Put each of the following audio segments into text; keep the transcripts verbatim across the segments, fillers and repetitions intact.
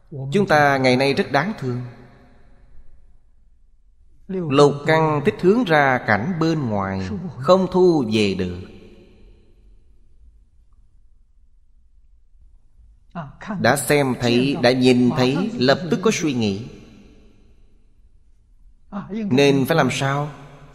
Chúng ta ngày nay rất đáng thương. Lục căn thích hướng ra cảnh bên ngoài, không thu về được. Đã xem thấy, đã nhìn thấy, lập tức có suy nghĩ. Nên phải làm sao?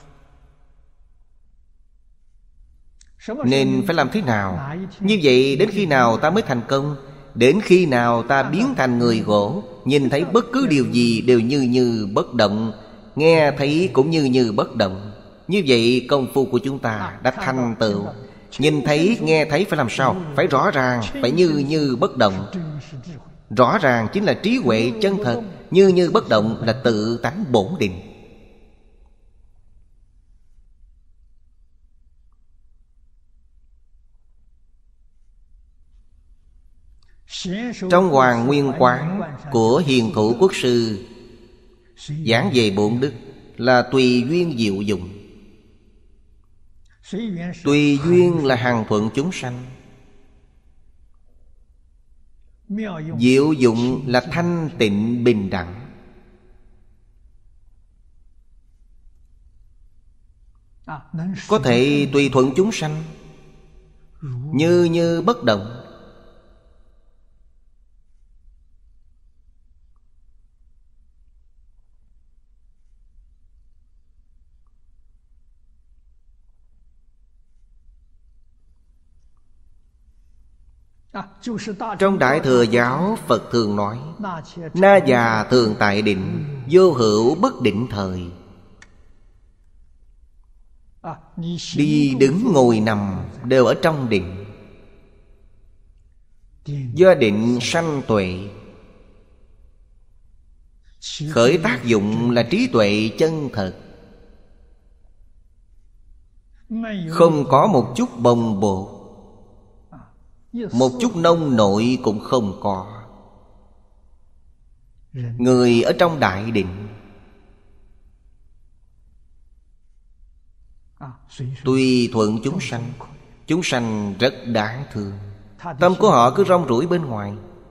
Nên phải làm thế nào? Như vậy đến khi nào ta mới thành công? Đến khi nào ta biến thành người gỗ, nhìn thấy bất cứ điều gì đều như như bất động, nghe thấy cũng như như bất động. Như vậy công phu của chúng ta đã thành tựu. Nhìn thấy, nghe thấy phải làm sao? Phải rõ ràng, phải như như bất động. Rõ ràng chính là trí huệ chân thật. Như như bất động là tự tánh bổn định. Trong Hoàng Nguyên Quán của Hiền Thủ Quốc Sư giảng về bổn đức là tùy duyên diệu dụng. Tùy duyên là hằng thuận chúng sanh, diệu dụng là thanh tịnh bình đẳng. Có thể tùy thuận chúng sanh, như như bất động. Trong Đại Thừa Giáo, Phật thường nói: Na già thường tại định, vô hữu bất định thời. Đi đứng ngồi nằm đều ở trong định. Do định sanh tuệ. Khởi tác dụng là trí tuệ chân thật. Không có một chút bồng bột, một chút nông nội cũng không có. Người ở trong đại định, tùy thuận chúng sanh. Chúng sanh rất đáng thương. Tâm của họ cứ rong ruổi bên ngoài,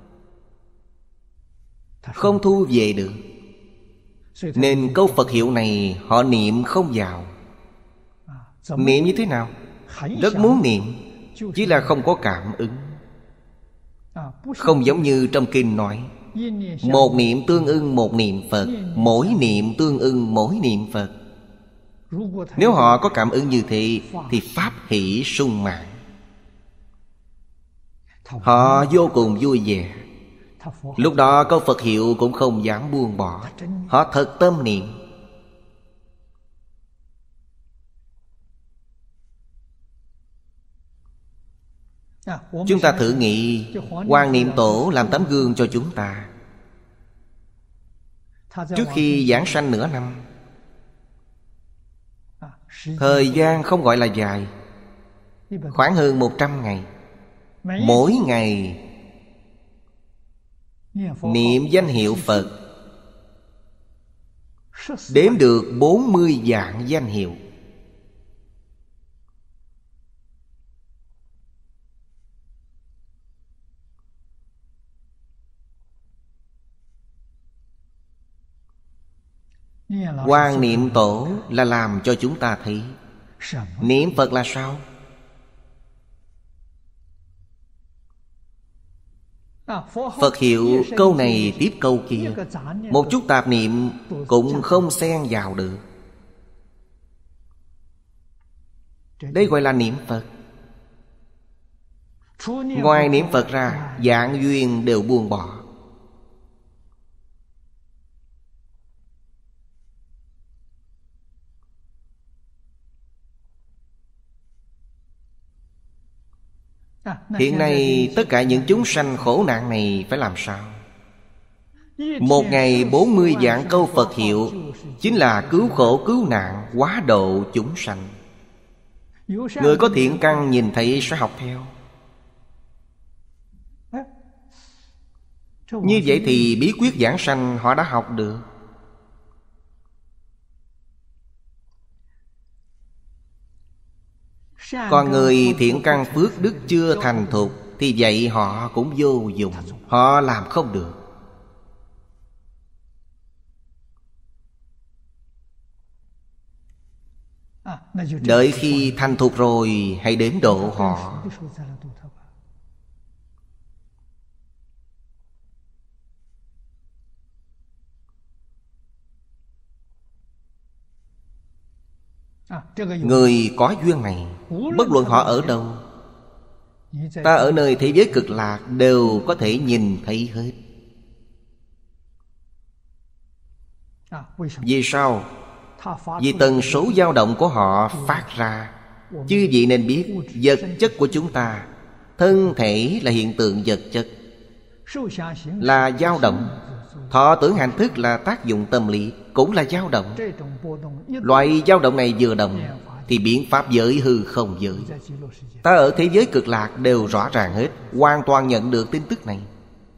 không thu về được. Nên câu Phật hiệu này họ niệm không vào. Niệm như thế nào? Rất muốn niệm, chỉ là không có cảm ứng. Không giống như trong kinh nói: một niệm tương ưng một niệm Phật, mỗi niệm tương ưng mỗi niệm Phật. Nếu họ có cảm ứng như thế thì pháp hỷ sung mãn. Họ vô cùng vui vẻ. Lúc đó câu Phật hiệu cũng không dám buông bỏ. Họ thật tâm niệm. Chúng ta thử nghĩ, Hoàng Niệm Tổ làm tấm gương cho chúng ta. Trước khi giảng sanh nửa năm, thời gian không gọi là dài, khoảng hơn một trăm ngày. Mỗi ngày niệm danh hiệu Phật, đếm được bốn mươi vạn danh hiệu. Hoàng Niệm Tổ là làm cho chúng ta thấy niệm Phật là sao. Phật hiệu câu này tiếp câu kia, một chút tạp niệm cũng không xen vào được. Đây gọi là niệm Phật. Ngoài niệm Phật ra, dạng duyên đều buông bỏ. Hiện nay tất cả những chúng sanh khổ nạn này phải làm sao? Một ngày bốn mươi vạn câu Phật hiệu chính là cứu khổ cứu nạn, hóa độ chúng sanh. Người có thiện căn nhìn thấy sẽ học theo. Như vậy thì bí quyết giảng sanh họ đã học được. Còn người thiện căn phước đức chưa thành thục thì vậy họ cũng vô dụng. Họ làm không được. Đợi khi thành thục rồi hãy đến độ họ. Người có duyên này, bất luận họ ở đâu, ta ở nơi thế giới cực lạc đều có thể nhìn thấy hết. Vì sao? Vì tần số dao động của họ phát ra. Chư vị nên biết, vật chất của chúng ta, thân thể là hiện tượng vật chất, là dao động. Thọ tưởng hành thức là tác dụng tâm lý, cũng là dao động. Loại dao động này vừa động thì biến pháp giới hư không giới. Ta ở thế giới cực lạc đều rõ ràng hết, hoàn toàn nhận được tin tức này.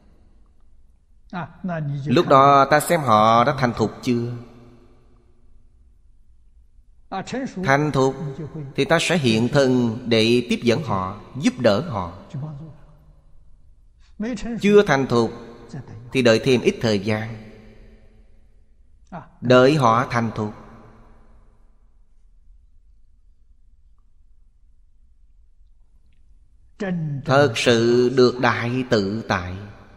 Lúc đó ta xem họ đã thành thục chưa? Thành thục thì ta sẽ hiện thân để tiếp dẫn họ, giúp đỡ họ. Chưa thành thục thì đợi thêm ít thời gian, đợi họ thành thục. Thật sự được đại tự tại.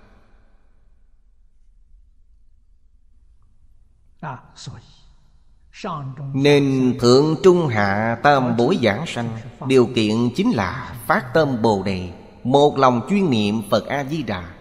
Nên thượng trung hạ tam bối giảng sanh, điều kiện chính là phát tâm Bồ Đề, một lòng chuyên niệm Phật A Di Đà.